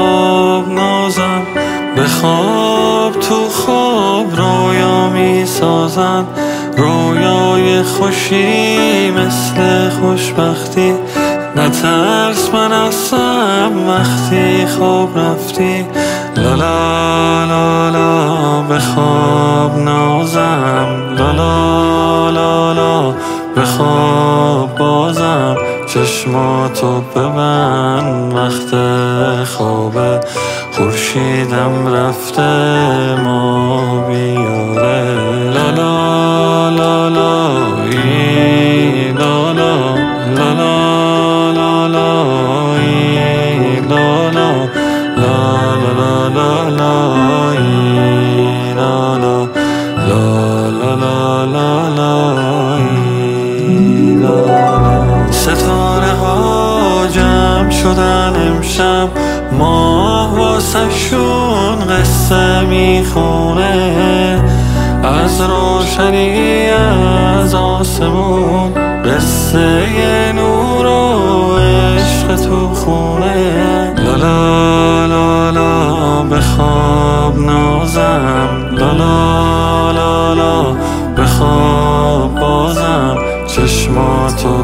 بخواب نازم، بخواب تو خواب رویا می سازن، رویای خوشی مثل خوشبختی. نترس من هستم وقتی خواب رفتی. لالا لالا بخواب نازم، لالا لالا بخواب بازم. چشماتو ببند وقت خوابه، خورشیدم رفته ما بیاره. لالا لالا ای لالا لالا لالا ای لالا لالا لالا ای لالا لالا لالا ای لالا. ستاره ها جمع شدن امشب، ماه واسه شون قصه میخونه. از روشنی از آسمون قصه نور و عشق تو خونه. لالا لالا بخواب نازم، لالا لالا بخواب بازم. چشماتو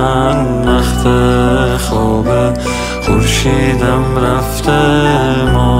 ببند وقت خوابه، خورشیدم رفته ما